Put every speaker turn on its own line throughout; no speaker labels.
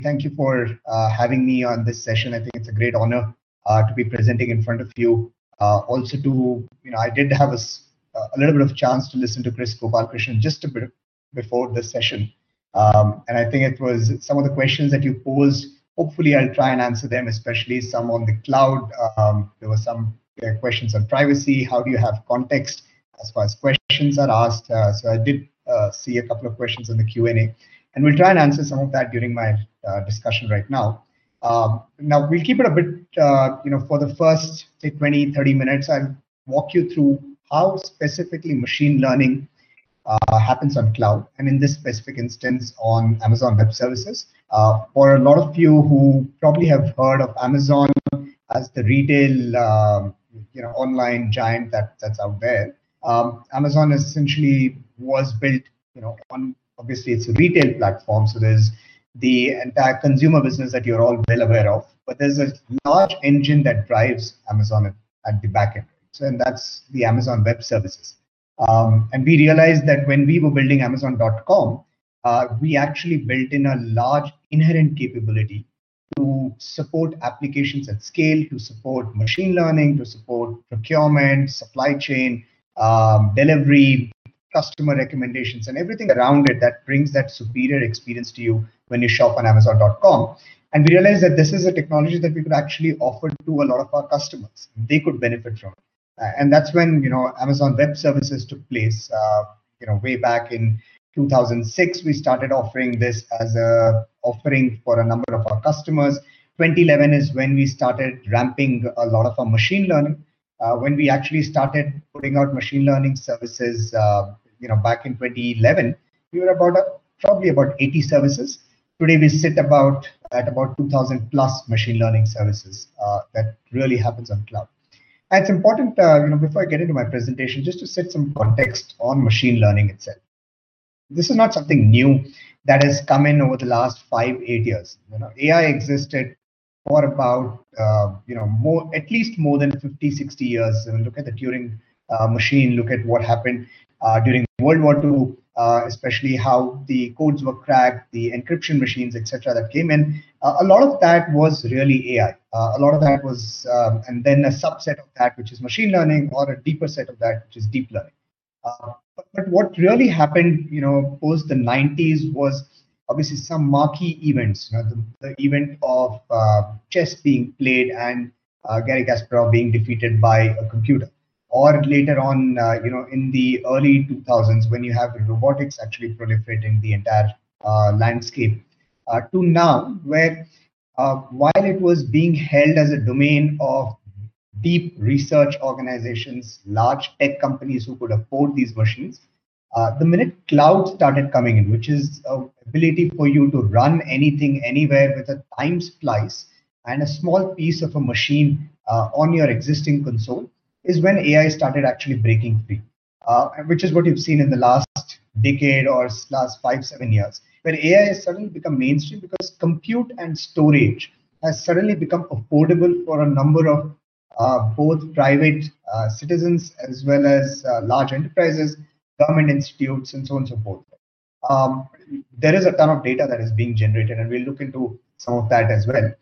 Thank you for having me on this session. I think it's a great honor to be presenting in front of you. Also, I did have a little bit of chance to listen to Chris Gopalakrishnan just a bit before this session, and I think it was some of the questions that you posed. Hopefully, I'll try and answer them, especially some on the cloud. There were some questions on privacy. How do you have context as far as questions are asked? So I did see a couple of questions in the Q&A, and we'll try and answer some of that during my discussion right now. Now, we'll keep it a bit, for the first, say, 20, 30 minutes, I'll walk you through how specifically machine learning happens on cloud, and in this specific instance on Amazon Web Services. For a lot of you who probably have heard of Amazon as the retail, online giant that's out there, Amazon essentially was built, on, obviously it's a retail platform, so there's the entire consumer business that you're all well aware of, but there's a large engine that drives Amazon at the back end. So, and that's the Amazon Web Services. And we realized that when we were building Amazon.com, we actually built in a large inherent capability to support applications at scale, to support machine learning, to support procurement, supply chain, delivery, customer recommendations, and everything around it that brings that superior experience to you when you shop on Amazon.com. And we realized that this is a technology that we could actually offer to a lot of our customers. They could benefit from it. And that's when Amazon Web Services took place. Way back in 2006, we started offering this as a offering for a number of our customers. 2011 is when we started ramping a lot of our machine learning. When we actually started putting out machine learning services, back in 2011, we were probably about 80 services. Today we sit at about 2,000 plus machine learning services that really happens on cloud. And it's important, before I get into my presentation, just to set some context on machine learning itself. This is not something new that has come in over the last 5-8 years. AI existed for about at least more than 50-60 years. Look at the Turing machine. Look at what happened during World War II, especially how the codes were cracked, the encryption machines, etc. that came in. A lot of that was really AI. A lot of that was, and then a subset of that, which is machine learning, or a deeper set of that, which is deep learning. But what really happened, post the 90s was obviously some marquee events. The event of chess being played and Garry Kasparov being defeated by a computer. Or later on, in the early 2000s, when you have robotics actually proliferating the entire landscape, to now, where while it was being held as a domain of deep research organizations, large tech companies who could afford these machines, the minute cloud started coming in, which is an ability for you to run anything, anywhere with a time splice and a small piece of a machine on your existing console, is when AI started actually breaking free, which is what you've seen in the last decade or last 5-7 years, where AI has suddenly become mainstream because compute and storage has suddenly become affordable for a number of both private citizens as well as large enterprises, government institutes, and so on and so forth. There is a ton of data that is being generated, and we'll look into some of that as well.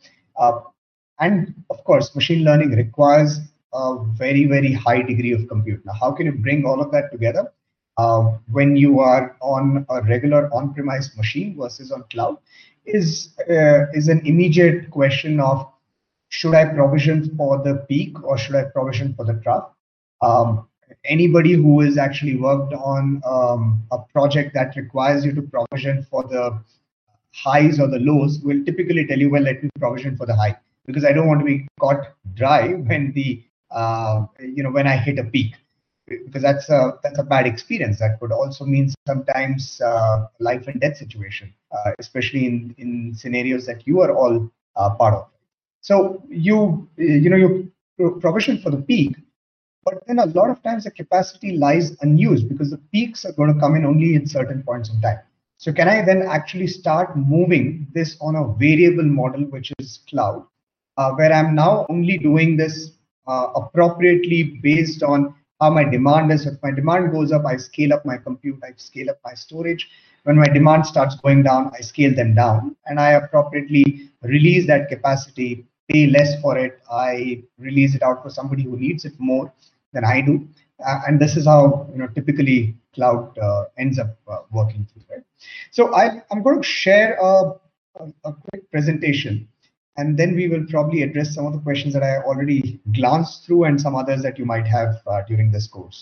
And of course, machine learning requires a very, very high degree of compute. Now, how can you bring all of that together when you are on a regular on-premise machine versus on cloud is an immediate question of, should I provision for the peak or should I provision for the trough? Anybody who has actually worked on a project that requires you to provision for the highs or the lows will typically tell you, well, let me provision for the high, because I don't want to be caught dry when the when I hit a peak, because that's a bad experience. That could also mean sometimes life and death situation, especially in scenarios that you are all part of. So you provision for the peak, but then a lot of times the capacity lies unused because the peaks are going to come in only in certain points in time. So can I then actually start moving this on a variable model, which is cloud, where I'm now only doing this appropriately based on how my demand is. If my demand goes up, I scale up my compute, I scale up my storage. When my demand starts going down, I scale them down, and I appropriately release that capacity, pay less for it. I release it out for somebody who needs it more than I do. And this is how typically cloud ends up working through, right? So I'm going to share a quick presentation, and then we will probably address some of the questions that I already glanced through and some others that you might have during this course.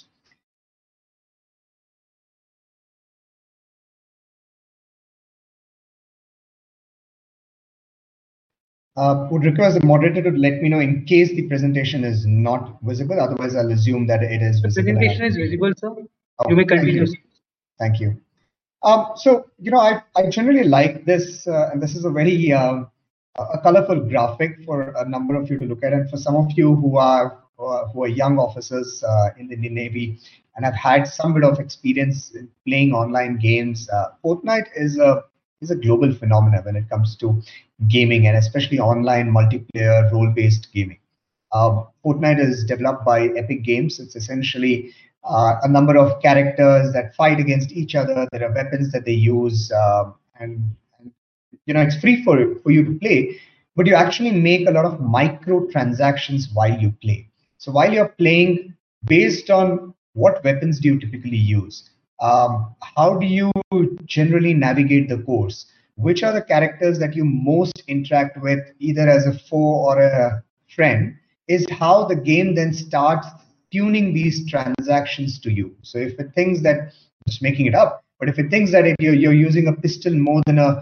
Would request the moderator to let me know in case the presentation is not visible. Otherwise, I'll assume that it is visible.
The presentation is visible, sir. You may continue.
Thank you. So, I generally like this, and this is a very a colorful graphic for a number of you to look at, and for some of you who are young officers in the Navy and have had some bit of experience in playing online games. Fortnite is a global phenomenon when it comes to gaming, and especially online multiplayer role-based gaming. Fortnite is developed by Epic Games. It's essentially a number of characters that fight against each other. There are weapons that they use, and it's free for you to play, but you actually make a lot of micro transactions while you play. So while you're playing, based on what weapons do you typically use, how do you generally navigate the course, which are the characters that you most interact with, either as a foe or a friend, is how the game then starts tuning these transactions to you. So if it thinks that, just making it up, but if it thinks that you're using a pistol more than a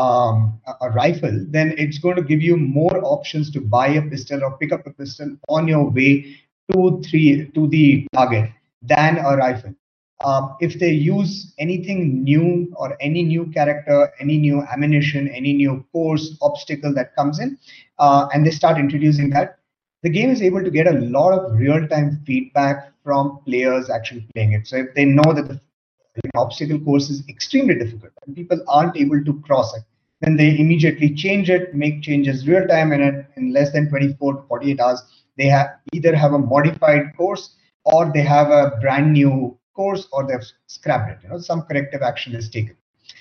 rifle, then it's going to give you more options to buy a pistol or pick up a pistol on your way to the target than a rifle. If they use anything new or any new character, any new ammunition, any new course obstacle that comes in, and they start introducing that, the game is able to get a lot of real-time feedback from players actually playing it. So if they know that the obstacle course is extremely difficult and people aren't able to cross it, then they immediately change it, make changes real time, and in less than 24 to 48 hours, they either have a modified course or they have a brand new course, or they've scrapped it. Some corrective action is taken.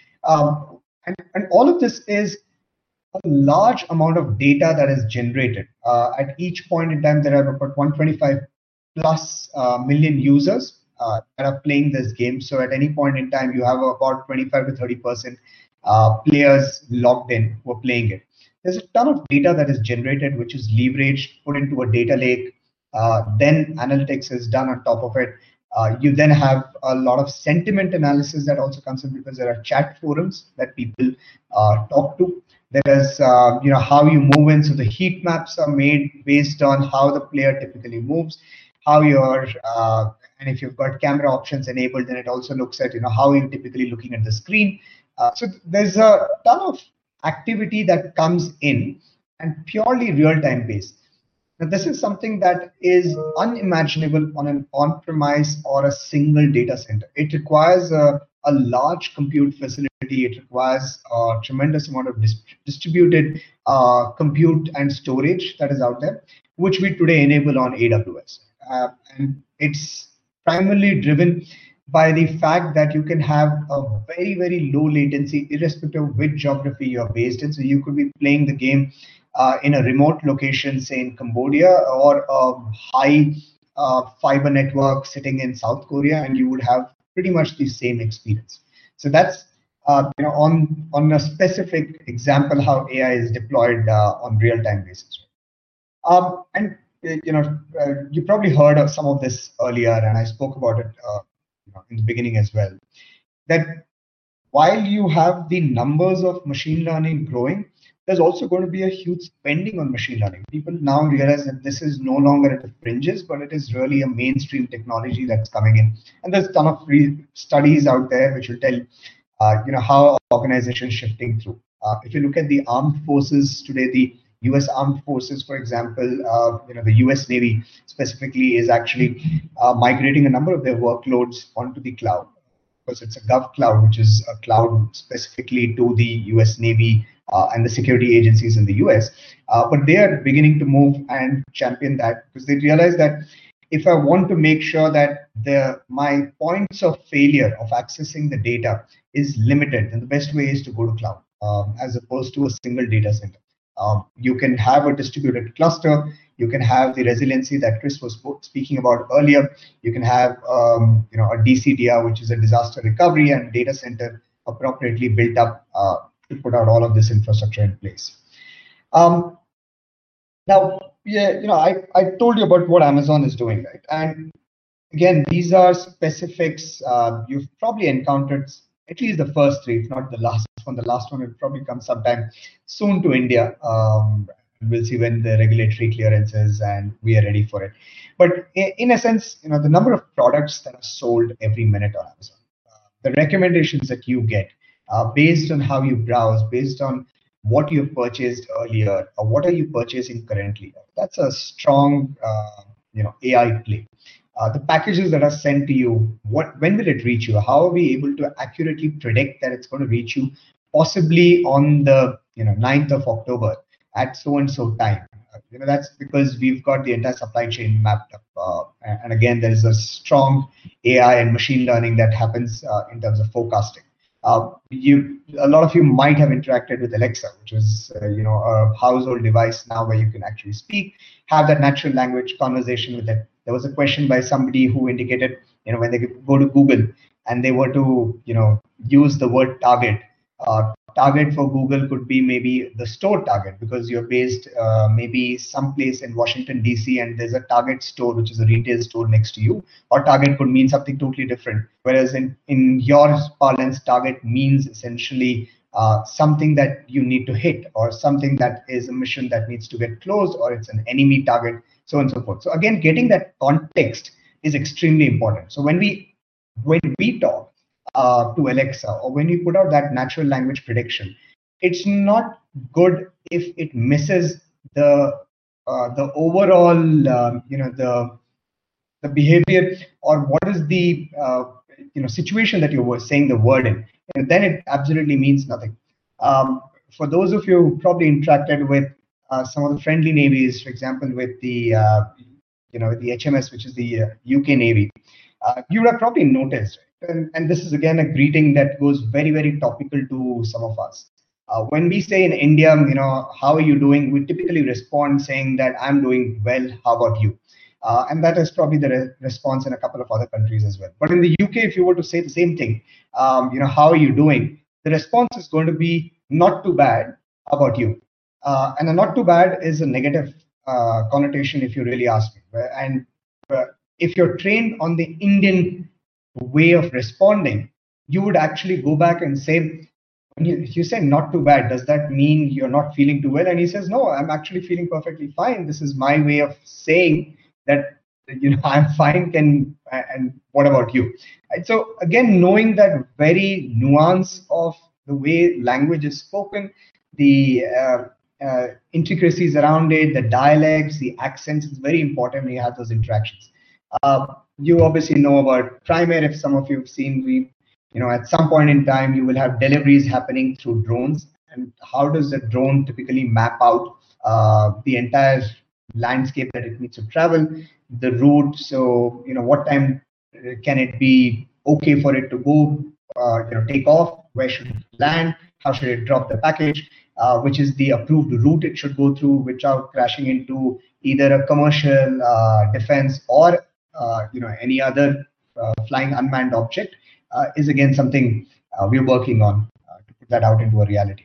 And all of this is a large amount of data that is generated. At each point in time, there are about 125 plus million users that are playing this game. So at any point in time, you have about 25 to 30% players logged in who are playing it. There's a ton of data that is generated, which is leveraged, put into a data lake. Then analytics is done on top of it. You then have a lot of sentiment analysis that also comes in, because there are chat forums that people talk to. There is, how you move in. So the heat maps are made based on how the player typically moves, how you're, and if you've got camera options enabled, then it also looks at, how you're typically looking at the screen. So there's a ton of activity that comes in, and purely real-time based. Now, this is something that is unimaginable on an on-premise or a single data center. It requires a large compute facility. It requires a tremendous amount of distributed compute and storage that is out there, which we today enable on AWS. And it's primarily driven by the fact that you can have a very, very low latency, irrespective of which geography you're based in. So you could be playing the game in a remote location, say in Cambodia, or a high fiber network sitting in South Korea, and you would have pretty much the same experience. So that's on a specific example how AI is deployed on real-time basis. And you probably heard of some of this earlier, and I spoke about it in the beginning as well. That while you have the numbers of machine learning growing, there's also going to be a huge spending on machine learning. People now realize that this is no longer at the fringes, but it is really a mainstream technology that's coming in. And there's a ton of studies out there which will tell how organizations shifting through. If you look at the armed forces today, the U.S. Armed Forces, for example, the U.S. Navy specifically is actually migrating a number of their workloads onto the cloud, because it's a Gov Cloud, which is a cloud specifically to the U.S. Navy and the security agencies in the US. But they are beginning to move and champion that, because they realize that if I want to make sure that my points of failure of accessing the data is limited, then the best way is to go to cloud as opposed to a single data center. You can have a distributed cluster. You can have the resiliency that Chris was speaking about earlier. You can have a DCDR, which is a disaster recovery and data center appropriately built up to put out all of this infrastructure in place. Now, yeah, I told you about what Amazon is doing, right? And again, these are specifics you've probably encountered, at least the first three, if not the last one. The last one will probably come sometime soon to India. We'll see when the regulatory clearances and we are ready for it. But in a sense, the number of products that are sold every minute on Amazon, the recommendations that you get based on how you browse, based on what you've purchased earlier, or what are you purchasing currently. That's a strong, AI play. The packages that are sent to you, when will it reach you? How are we able to accurately predict that it's going to reach you, possibly on the 9th of October at so and so time? That's because we've got the entire supply chain mapped up. And again, there is a strong AI and machine learning that happens in terms of forecasting. A lot of you might have interacted with Alexa, which is a household device now where you can actually speak, have that natural language conversation with it. There was a question by somebody who indicated, when they go to Google and they were to use the word Target. Target for Google could be maybe the store Target, because you're based maybe someplace in Washington, DC, and there's a Target store, which is a retail store next to you. Or Target could mean something totally different. Whereas in your parlance, Target means essentially something that you need to hit, or something that is a mission that needs to get closed, or it's an enemy target, so on and so forth. So again, getting that context is extremely important. So when we talk to Alexa, or when we put out that natural language prediction, it's not good if it misses the overall the behavior, or what is the situation that you were saying the word in, and then it absolutely means nothing. For those of you who probably interacted with some of the friendly navies, for example, with the the HMS, which is the UK Navy, you would have probably noticed, and this is again a greeting that goes very, very topical to some of us. When we say in India, how are you doing? We typically respond saying that I'm doing well. How about you? And that is probably the response in a couple of other countries as well. But in the UK, if you were to say the same thing, how are you doing? The response is going to be not too bad. How about you? And a not too bad is a negative connotation, if you really ask me. And if you're trained on the Indian way of responding, you would actually go back and say, when you say not too bad, does that mean you're not feeling too well? And he says, no, I'm actually feeling perfectly fine. This is my way of saying that I'm fine. And what about you? And so again, knowing that very nuance of the way language is spoken, the intricacies around it, the dialects, the accents, is very important when you have those interactions. You obviously know about Primair. If some of you have seen, at some point in time, you will have deliveries happening through drones. And how does a drone typically map out the entire landscape that it needs to travel, the route? So, what time can it be okay for it to go, take off? Where should it land? How should it drop the package? Which is the approved route it should go through, without crashing into either a commercial defense or any other flying unmanned object, is again something we're working on to put that out into a reality.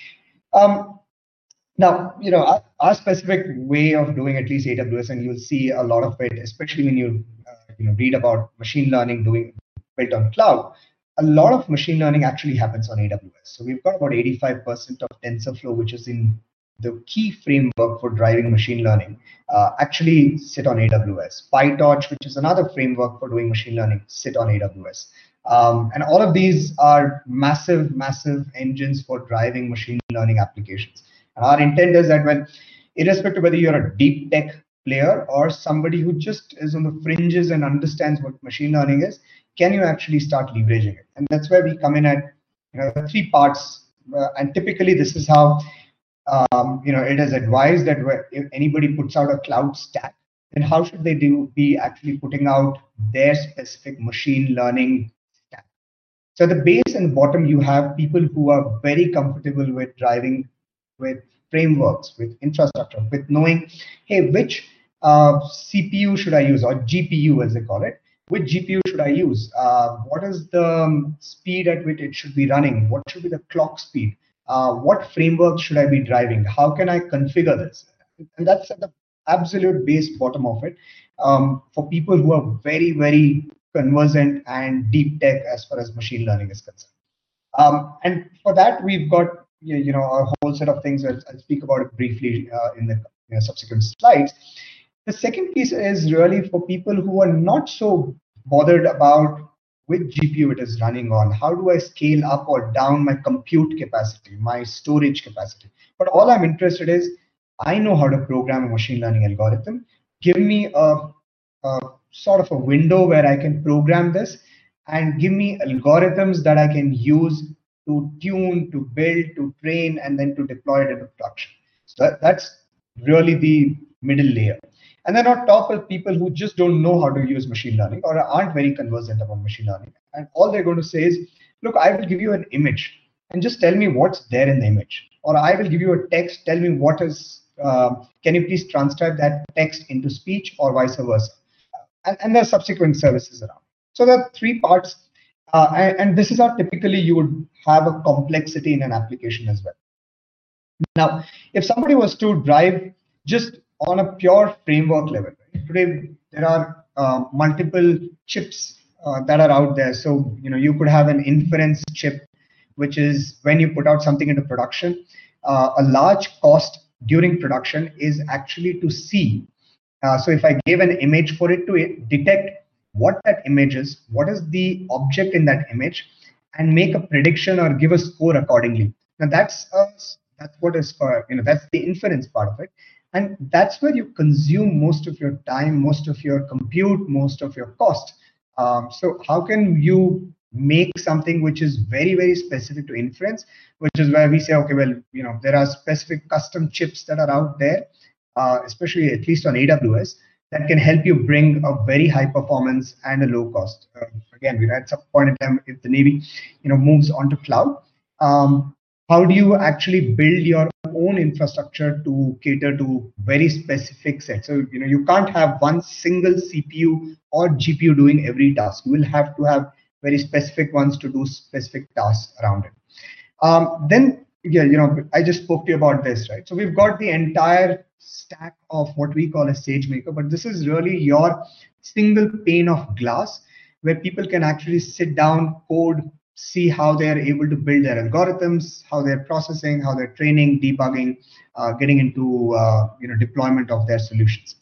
Now, our specific way of doing at least AWS, and you'll see a lot of it, especially when you read about machine learning built on cloud. A lot of machine learning actually happens on AWS. So we've got about 85% of TensorFlow, which is in the key framework for driving machine learning, actually sit on AWS. PyTorch, which is another framework for doing machine learning, sit on AWS. And all of these are massive, massive engines for driving machine learning applications. And our intent is that, when, irrespective of whether you're a deep tech player or somebody who just is on the fringes and understands what machine learning is, can you actually start leveraging it? And that's where we come in at 3 parts. And typically, this is how it is advised that if anybody puts out a cloud stack, then how should they be actually putting out their specific machine learning stack? So the base and bottom, you have people who are very comfortable with driving with frameworks, with infrastructure, with knowing, hey, which CPU should I use, or GPU as they call it? Which GPU should I use? What is the speed at which it should be running? What should be the clock speed? What framework should I be driving? How can I configure this? And that's at the absolute base bottom of it, for people who are very, very conversant and deep tech as far as machine learning is concerned. And for that, we've got a whole set of things. I'll speak about it briefly in the subsequent slides. The second piece is really for people who are not so bothered about which GPU it is running on. How do I scale up or down my compute capacity, my storage capacity? But all I'm interested is, I know how to program a machine learning algorithm. Give me a sort of a window where I can program this, and give me algorithms that I can use to tune, to build, to train, and then to deploy it into production. So that's really the middle layer. And then on top are people who just don't know how to use machine learning or aren't very conversant about machine learning. And all they're going to say is, look, I will give you an image and just tell me what's there in the image. Or I will give you a text, tell me what is, can you please transcribe that text into speech, or vice versa. And there are subsequent services around. So there are three parts. And this is how typically you would have a complexity in an application as well. Now, if somebody was to drive just on a pure framework level, right? Today there are multiple chips that are out there. So you could have an inference chip, which is when you put out something into production. A large cost during production is actually to see. So if I gave an image for it to detect what that image is, what is the object in that image, and make a prediction or give a score accordingly. Now that's what is for, that's the inference part of it. And that's where you consume most of your time, most of your compute, most of your cost. So how can you make something which is very, very specific to inference, which is where we say, okay, well, there are specific custom chips that are out there, especially at least on AWS, that can help you bring a very high performance and a low cost. Again, at some point in time, if the Navy, moves onto cloud, how do you actually build your own infrastructure to cater to very specific sets? So, you can't have one single CPU or GPU doing every task. You will have to have very specific ones to do specific tasks around it. Then, I just spoke to you about this, right? So we've got the entire stack of what we call a SageMaker, but this is really your single pane of glass where people can actually sit down, code, see how they're able to build their algorithms, how they're processing, how they're training, debugging, getting into deployment of their solutions.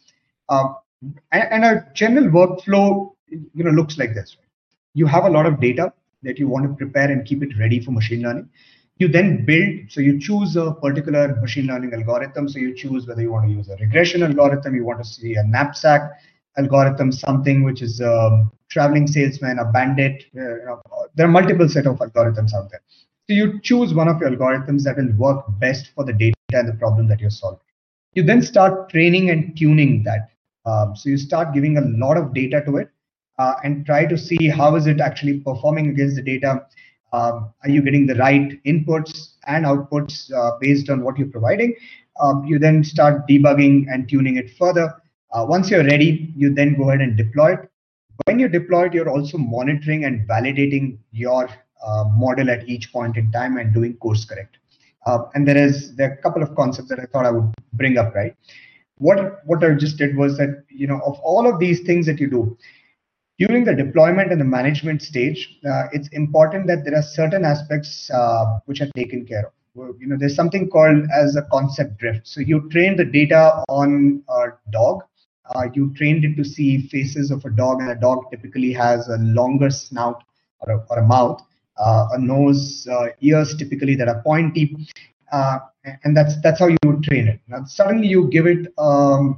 And a general workflow looks like this. Right? You have a lot of data that you want to prepare and keep it ready for machine learning. You then build, so you choose a particular machine learning algorithm. So you choose whether you want to use a regression algorithm, you want to see a knapsack algorithm, something which is a traveling salesman, a bandit. There are multiple set of algorithms out there. So you choose one of your algorithms that will work best for the data and the problem that you're solving. You then start training and tuning that. So you start giving a lot of data to it and try to see how is it actually performing against the data. Are you getting the right inputs and outputs based on what you're providing? You then start debugging and tuning it further. Once you're ready, you then go ahead and deploy it. When you deploy it, you're also monitoring and validating your model at each point in time and doing course correct. And there are a couple of concepts that I thought I would bring up, right? What I just did was that, of all of these things that you do, during the deployment and the management stage, it's important that there are certain aspects which are taken care of. There's something called as a concept drift. So you train the data on a dog. You trained it to see faces of a dog, and a dog typically has a longer snout or a mouth, a nose, ears typically that are pointy, and that's how you would train it. Now suddenly you give it, a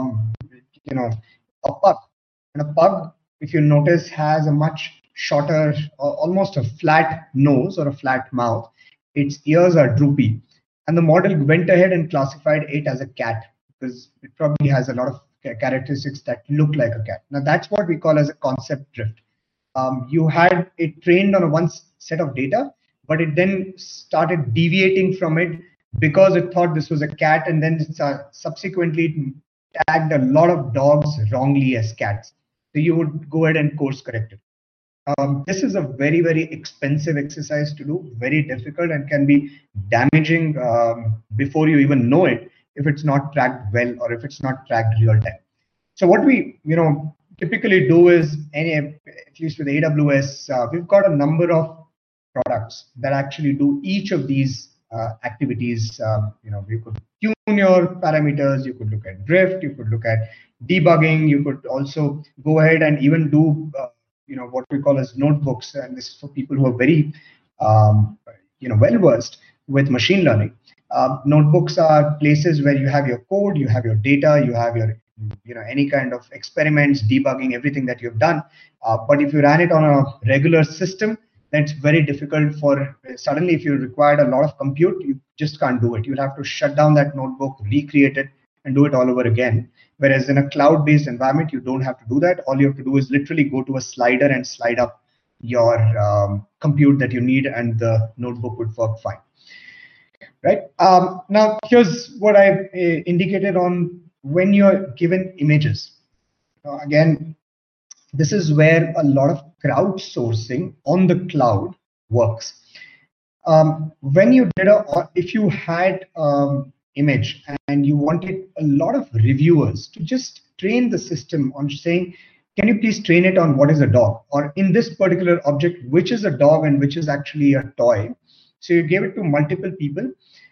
pug, and a pug, if you notice, has a much shorter, almost a flat nose or a flat mouth. Its ears are droopy, and the model went ahead and classified it as a cat because it probably has a lot of characteristics that look like a cat. Now that's what we call as a concept drift. You had it trained on one set of data, but it then started deviating from it because it thought this was a cat, and then subsequently tagged a lot of dogs wrongly as cats. So you would go ahead and course correct it. This is a very, very expensive exercise to do, very difficult, and can be damaging before you even know it if it's not tracked well or if it's not tracked real time. So what we typically do is, at least with AWS, we've got a number of products that actually do each of these activities. You could tune your parameters, you could look at drift, you could look at debugging, you could also go ahead and even do what we call as notebooks, and this is for people who are very well versed with machine learning. Notebooks are places where you have your code, you have your data, you have your any kind of experiments, debugging, everything that you've done. But if you ran it on a regular system, then it's very difficult for suddenly if you required a lot of compute, you just can't do it. You'll have to shut down that notebook, recreate it, and do it all over again. Whereas in a cloud-based environment, you don't have to do that. All you have to do is literally go to a slider and slide up your compute that you need, and the notebook would work fine. Right? Now, here's what I indicated on when you're given images. Again, this is where a lot of crowdsourcing on the cloud works. When you did if you had image and you wanted a lot of reviewers to just train the system on saying, can you please train it on what is a dog, or in this particular object, which is a dog and which is actually a toy. So you gave it to multiple people.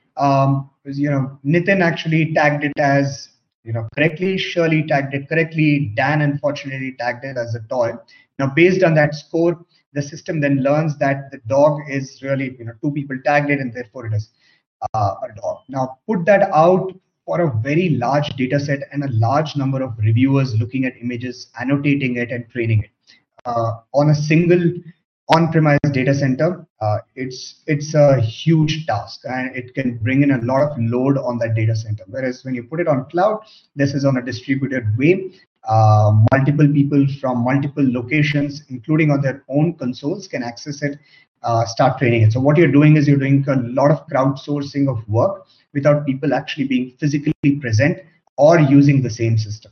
Nitin actually tagged it as correctly, Shirley tagged it correctly, Dan unfortunately tagged it as a toy. Now based on that score, the system then learns that the dog is really, two people tagged it, and therefore it is a dog. Now put that out for a very large data set and a large number of reviewers looking at images, annotating it and training it on a single on-premise data center. It's a huge task, and it can bring in a lot of load on that data center. Whereas when you put it on cloud, this is on a distributed way. Multiple people from multiple locations, including on their own consoles, can access it, start training it. So what you're doing is you're doing a lot of crowdsourcing of work without people actually being physically present or using the same system.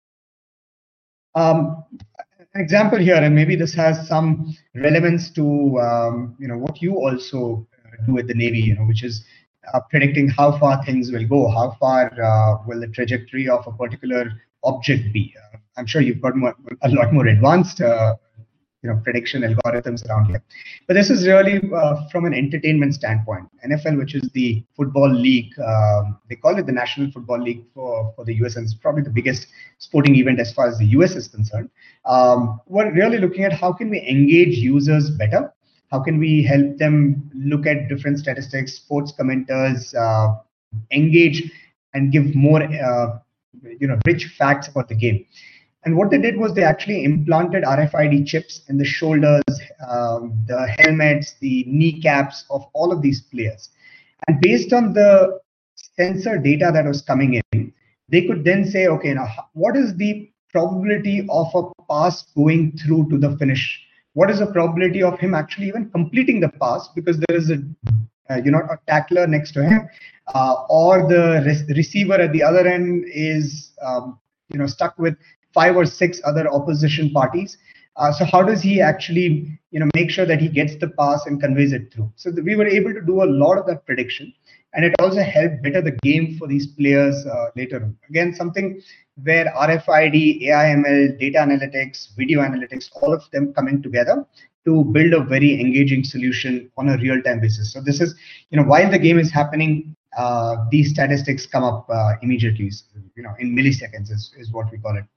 An example here, and maybe this has some relevance to what you also do at the Navy, which is predicting how far things will go, how far will the trajectory of a particular object be. I'm sure you've got a lot more advanced prediction algorithms around here. But this is really from an entertainment standpoint. NFL, which is the football league, they call it the National Football League for the US, and it's probably the biggest sporting event as far as the US is concerned. We're really looking at how can we engage users better? How can we help them look at different statistics, sports commenters, engage and give more rich facts about the game. And what they did was they actually implanted RFID chips in the shoulders, the helmets, the kneecaps of all of these players. And based on the sensor data that was coming in, they could then say, okay, now what is the probability of a pass going through to the finish? What is the probability of him actually even completing the pass because there is a tackler next to him, or the receiver at the other end is stuck with 5 or 6 other opposition parties. So how does he actually make sure that he gets the pass and conveys it through? So we were able to do a lot of that prediction, and it also helped better the game for these players later on. Again, something where RFID, AIML, data analytics, video analytics, all of them coming together to build a very engaging solution on a real-time basis. So this is, while the game is happening, these statistics come up immediately, in milliseconds is what we call it.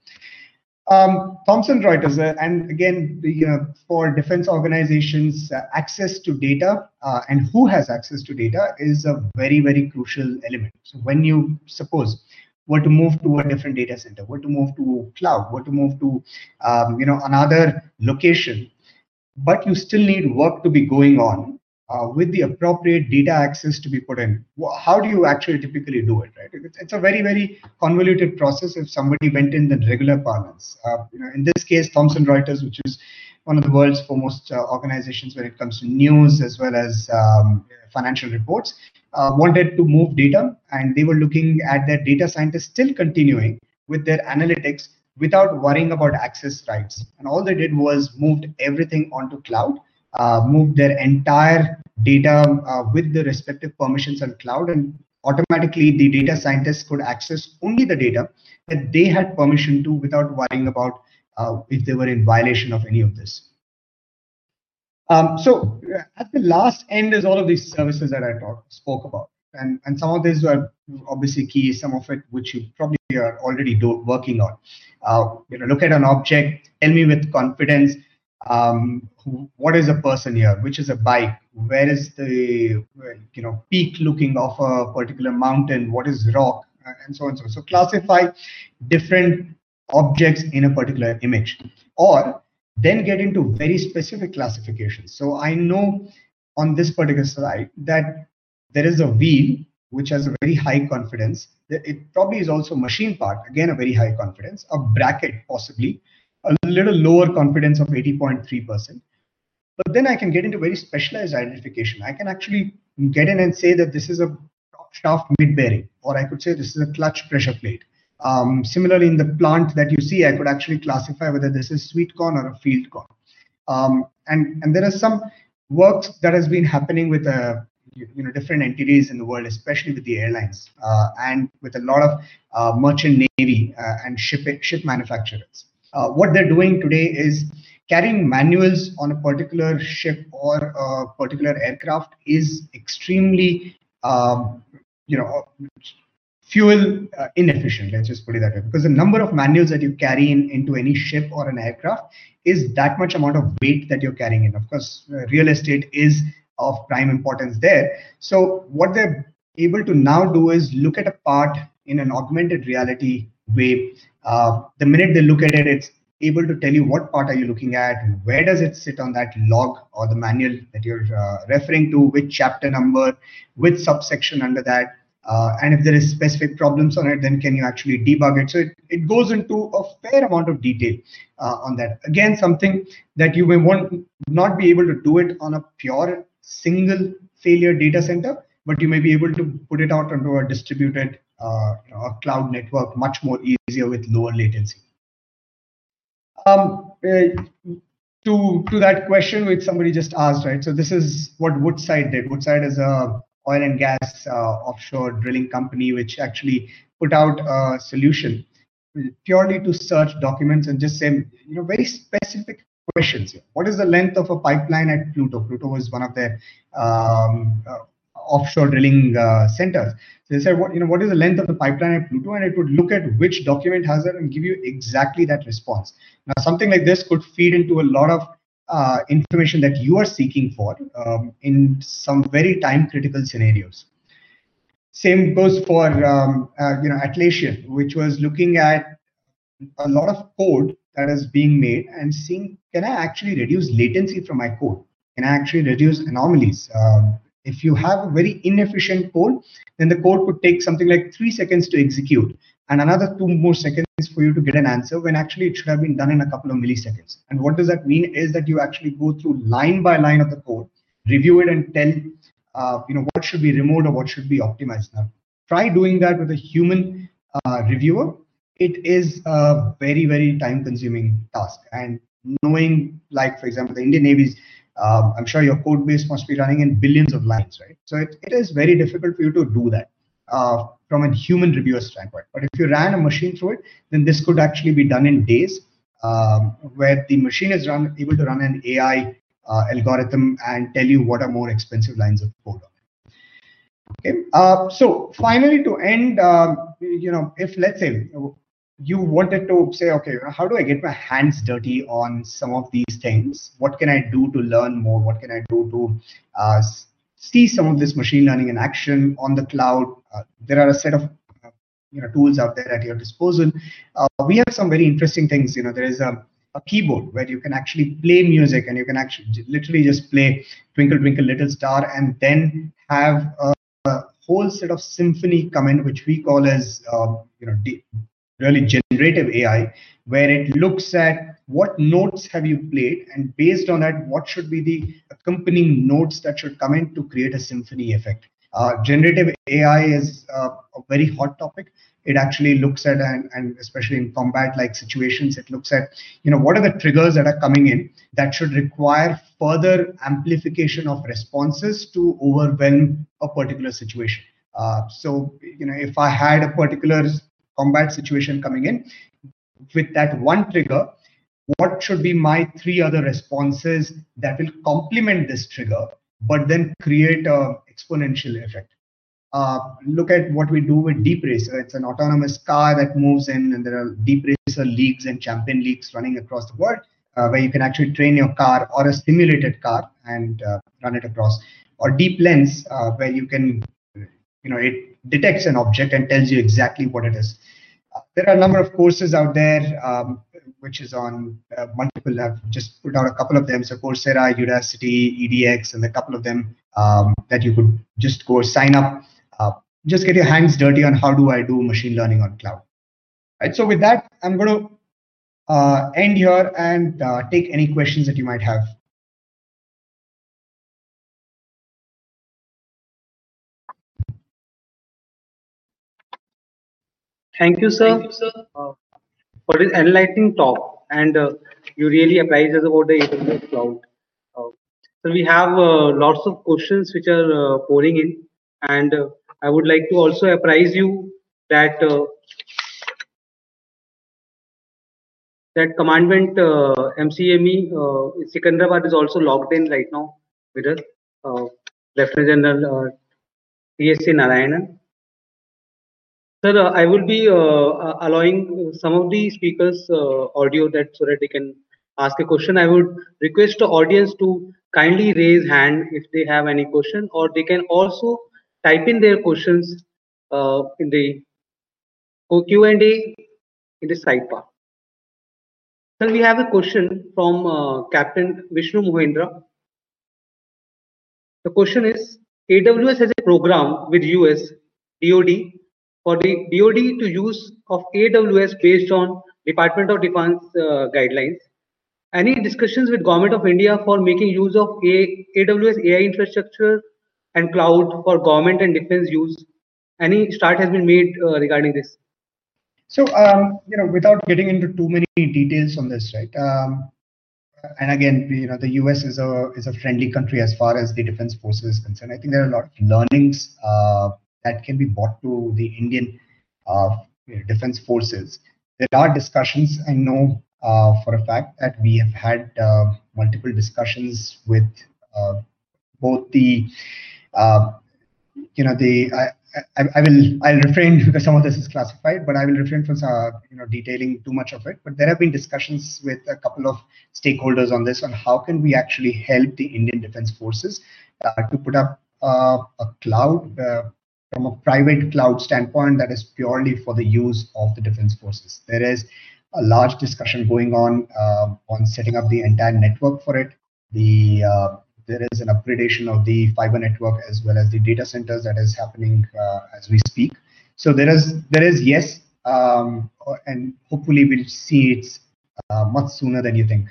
Thomson Reuters, and again, for defense organizations, access to data and who has access to data is a very, very crucial element. So when you suppose were to move to a different data center, were to move to cloud, were to move to another location, but you still need work to be going on, with the appropriate data access to be put in. How do you actually typically do it, right? It's a very, very convoluted process if somebody went in the regular parlance. In this case, Thomson Reuters, which is one of the world's foremost organizations when it comes to news as well as financial reports, wanted to move data, and they were looking at their data scientists still continuing with their analytics without worrying about access rights. And all they did was moved everything onto cloud, moved their entire data with the respective permissions on cloud, and automatically the data scientists could access only the data that they had permission to without worrying about if they were in violation of any of this. So at the last end is all of these services that I spoke about. And some of these are obviously key, some of it which you probably are already working on. Look at an object, tell me with confidence, what is a person here, which is a bike, where is the peak looking off a particular mountain, what is rock, and so on and so on. So classify different objects in a particular image, or then get into very specific classifications. So I know on this particular slide that there is a wheel which has a very high confidence. It probably is also a machine part, again a very high confidence, a bracket possibly, a little lower confidence of 80.3%. But then I can get into very specialized identification. I can actually get in and say that this is a prop shaft mid bearing, or I could say this is a clutch pressure plate. Similarly, in the plant that you see, I could actually classify whether this is sweet corn or a field corn. And there are some works that has been happening with different entities in the world, especially with the airlines and with a lot of merchant navy and ship manufacturers. What they're doing today is carrying manuals on a particular ship or a particular aircraft is extremely fuel inefficient, let's just put it that way, because the number of manuals that you carry into any ship or an aircraft is that much amount of weight that you're carrying in. Of course, real estate is of prime importance there. So what they're able to now do is look at a part in an augmented reality way. The minute they look at it, it's able to tell you what part are you looking at, where does it sit on that log or the manual that you're referring to, which chapter number, which subsection under that. And if there is specific problems on it, then can you actually debug it? So it goes into a fair amount of detail on that. Again, something that you may not be able to do it on a pure single failure data center, but you may be able to put it out onto a distributed a cloud network much more easier with lower latency. To that question which somebody just asked, right? So this is what Woodside did. Woodside is a oil and gas offshore drilling company which actually put out a solution purely to search documents and just say very specific questions. What is the length of a pipeline at Pluto? Pluto was one of their offshore drilling centers. So they said, what is the length of the pipeline at Pluto? And it would look at which document has it and give you exactly that response. Now, something like this could feed into a lot of information that you are seeking for in some very time-critical scenarios. Same goes for Atlassian, which was looking at a lot of code that is being made and seeing, can I actually reduce latency from my code? Can I actually reduce anomalies? If you have a very inefficient code, then the code could take something like 3 seconds to execute and another 2 more seconds for you to get an answer, when actually it should have been done in a couple of milliseconds. And what does that mean is that you actually go through line by line of the code, review it, and tell what should be removed or what should be optimized. Now, try doing that with a human reviewer. It is a very, very time-consuming task. And knowing, like, for example, the Indian Navy's, I'm sure your code base must be running in billions of lines, right? So it is very difficult for you to do that from a human reviewer standpoint. But if you ran a machine through it, then this could actually be done in days, where the machine is able to run an AI algorithm and tell you what are more expensive lines of code. Okay. So finally, to end, if let's say you wanted to say, okay, how do I get my hands dirty on some of these things? What can I do to learn more? What can I do to see some of this machine learning in action on the cloud? There are a set of tools out there at your disposal. We have some very interesting things. There is a a keyboard where you can actually play music, and you can actually literally just play Twinkle Twinkle Little Star, and then have a whole set of symphony come in, which we call as really generative AI, where it looks at what notes have you played, and based on that, what should be the accompanying notes that should come in to create a symphony effect. Generative AI is a very hot topic. It actually looks at, and especially in combat-like situations, it looks at, what are the triggers that are coming in that should require further amplification of responses to overwhelm a particular situation. So, if I had a particular combat situation coming in, with that one trigger, what should be my three other responses that will complement this trigger, but then create a exponential effect? Look at what we do with Deep Racer. It's an autonomous car that moves in, and there are Deep Racer leagues and champion leagues running across the world, where you can actually train your car, or a simulated car, and run it across. Or Deep Lens, where you can, it detects an object and tells you exactly what it is. There are a number of courses out there, which is on multiple. I've just put out a couple of them. So Coursera, Udacity, EDX, and a couple of them that you could just go sign up. Just get your hands dirty on how do I do machine learning on cloud. Right. So with that, I'm going to end here and take any questions that you might have.
Thank you, sir, for this enlightening talk, and you really apprised us about the AWS cloud. So we have lots of questions which are pouring in, and I would like to also apprise you that that commandment MCME Secunderabad is also logged in right now with us, Lieutenant General TSC Narayanan. Sir, I will be allowing some of the speakers audio that so that they can ask a question. I would request the audience to kindly raise hand if they have any question, or they can also type in their questions in the Q&A in the sidebar. Sir, we have a question from Captain Vishnu Mohendra. The question is, AWS has a program with US DoD for the DoD to use of AWS based on Department of Defense guidelines. Any discussions with Government of India for making use of AWS AI infrastructure and cloud for government and defense use? Any start has been made regarding this?
So, without getting into too many details on this, right? And again, the US is a friendly country as far as the defense forces is concerned. I think there are a lot of learnings that can be brought to the Indian defense forces. There are discussions. I know for a fact that we have had multiple discussions with both the I'll refrain because some of this is classified, but I will refrain from detailing too much of it. But there have been discussions with a couple of stakeholders on this, on how can we actually help the Indian Defense Forces to put up a cloud from a private cloud standpoint that is purely for the use of the defense forces. There is a large discussion going on setting up the entire network for it. There is an upgradation of the fiber network as well as the data centers that is happening as we speak. So there is yes, and hopefully we'll see it much sooner than you think.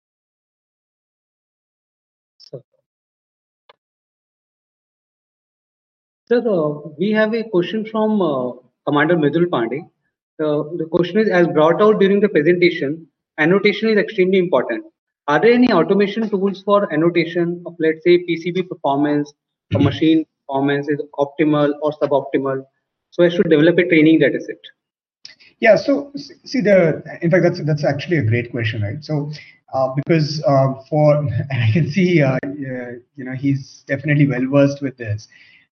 Sir, we have a question from Commander Mridul Pandey. The question is, as brought out during the presentation, annotation is extremely important. Are there any automation tools for annotation of, let's say, PCB performance or machine performance is optimal or suboptimal, so as to develop a training data set?
Yeah, so see, in fact, that's actually a great question, right? So because I can see he's definitely well versed with this.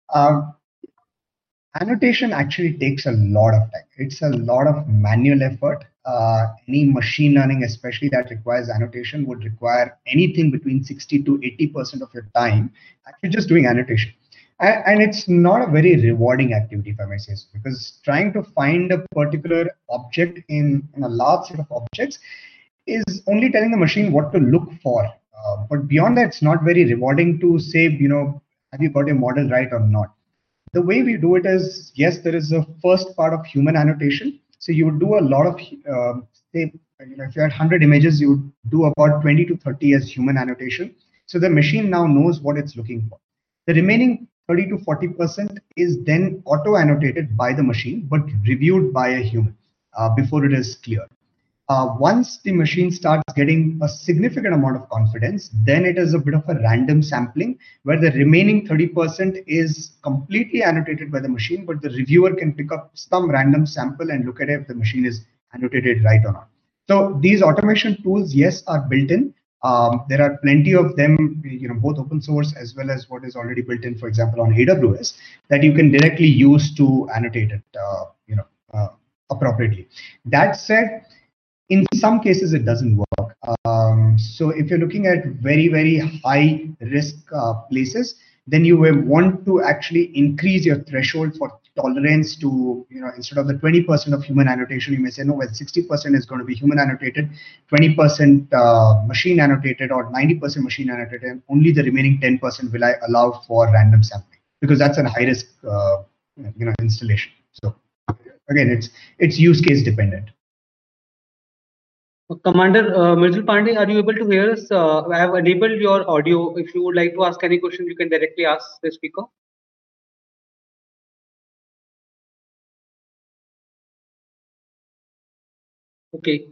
Annotation actually takes a lot of time. It's a lot of manual effort. Any machine learning, especially that requires annotation, would require anything between 60 to 80% of your time actually just doing annotation. And it's not a very rewarding activity, if I may say so, because trying to find a particular object in a large set of objects is only telling the machine what to look for. But beyond that, it's not very rewarding to say, have you got your model right or not? The way we do it is, yes, there is a first part of human annotation. So you would do a lot of, say, if you had 100 images, you would do about 20 to 30 as human annotation. So the machine now knows what it's looking for. The remaining 30 to 40% is then auto annotated by the machine, but reviewed by a human before it is clear. Once the machine starts getting a significant amount of confidence, then it is a bit of a random sampling where the remaining 30% is completely annotated by the machine, but the reviewer can pick up some random sample and look at it if the machine is annotated right or not. So these automation tools, yes, are built in. There are plenty of them, both open source as well as what is already built in, for example, on AWS, that you can directly use to annotate it, appropriately. That said, in some cases, it doesn't work. So if you're looking at very, very high risk places, then you will want to actually increase your threshold for tolerance to, instead of the 20% of human annotation, you may say, no, well, 60% is going to be human annotated, 20% machine annotated, or 90% machine annotated, and only the remaining 10% will I allow for random sampling, because that's a high risk, installation. So again, it's use case dependent.
Commander Mirzul Pandey, are you able to hear us? I have enabled your audio. If you would like to ask any question, you can directly ask the speaker. Okay.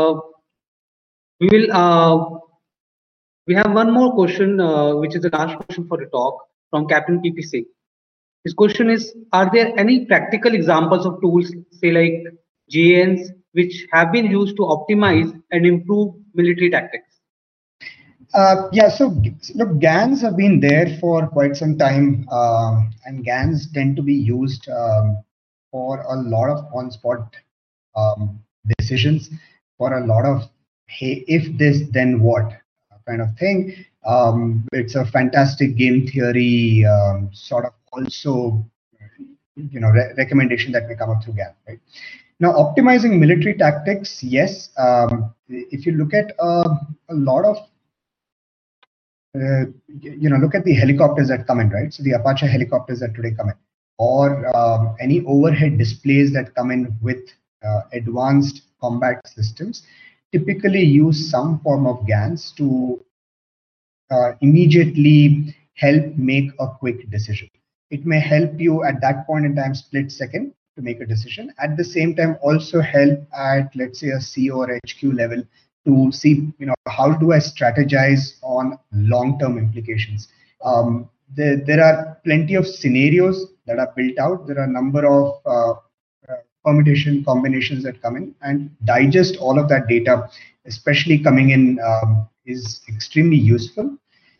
We have one more question, which is the last question for the talk from Captain PPC. His question is, are there any practical examples of tools, say like GANs, which have been used to optimize and improve military tactics?
Yeah, so look, GANs have been there for quite some time, and GANs tend to be used for a lot of on-spot decisions, for a lot of, hey, if this, then what kind of thing. It's a fantastic game theory sort of also, recommendation that may come up through GAN, right? Now, optimizing military tactics, yes. If you look at a lot of look at the helicopters that come in, right? So the Apache helicopters that today come in, or any overhead displays that come in with advanced combat systems, typically use some form of GANs to immediately help make a quick decision. It may help you at that point in time, split second, to make a decision. At the same time, also help at, let's say, a C or HQ level to see, how do I strategize on long-term implications. There are plenty of scenarios that are built out. There are a number of permutation combinations that come in, and digest all of that data, especially coming in, is extremely useful.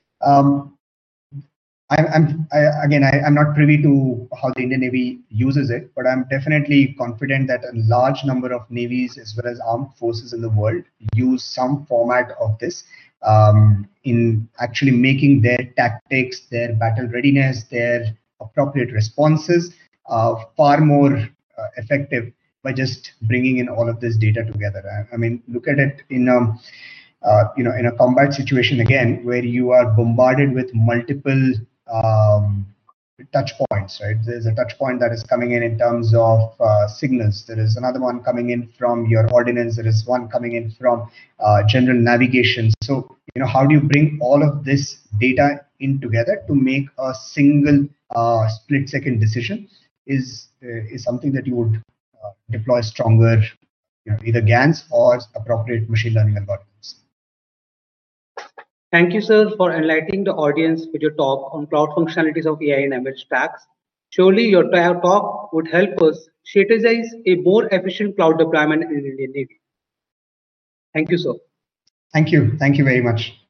I'm not privy to how the Indian Navy uses it, but I'm definitely confident that a large number of navies as well as armed forces in the world use some format of this in actually making their tactics, their battle readiness, their appropriate responses far more effective by just bringing in all of this data together. I mean, look at it in in a combat situation again, where you are bombarded with multiple touch points, right? There's a touch point that is coming in terms of signals. There is another one coming in from your ordnance. There is one coming in from general navigation. So, how do you bring all of this data in together to make a single split-second decision is something that you would deploy stronger, either GANs or appropriate machine learning algorithms.
Thank you, sir, for enlightening the audience with your talk on cloud functionalities of AI and ML stacks. Surely your talk would help us strategize a more efficient cloud deployment in Indian Navy. Thank you, sir.
Thank you. Thank you very much.